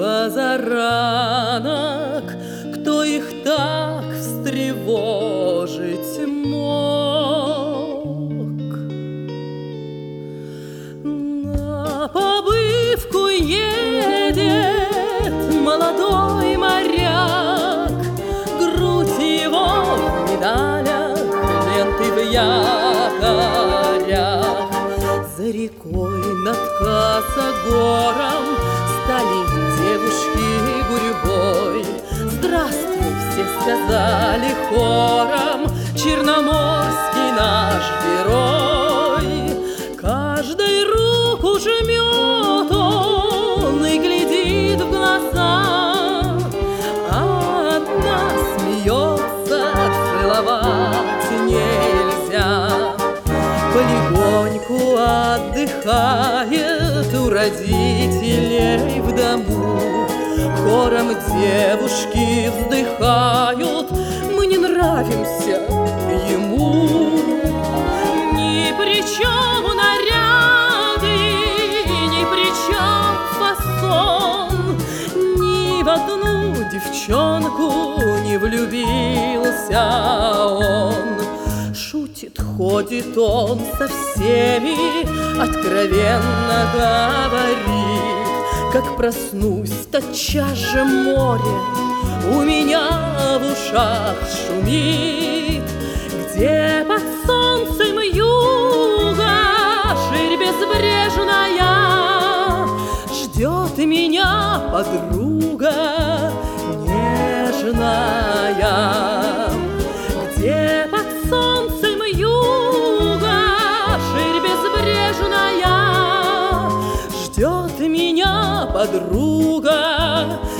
позаранок, кто их так встревожить мог? На побывку едет молодой моряк, грудь его в медалях, ленты в якорях. За рекой над Косогором стали девушки гурьбой. Здравствуй, все сказали хором, черноморский наш герой. Каждой руку жмет он и глядит в глаза, а одна смеется, целовать нельзя. Полегоньку отдыхает у родителей в дому. Хором девушки вздыхают: мы не нравимся ему. Ни при чем наряды, ни при чем фасон, ни в одну девчонку не влюбился он. Шутит, ходит он со всеми, откровенно говорит: как проснусь, тотчас же море у меня в ушах шумит. Где под солнцем юга ширь безбрежная, ждет меня подруга нежная. Где под солнцем юга ширь безбрежная, ждет меня подруга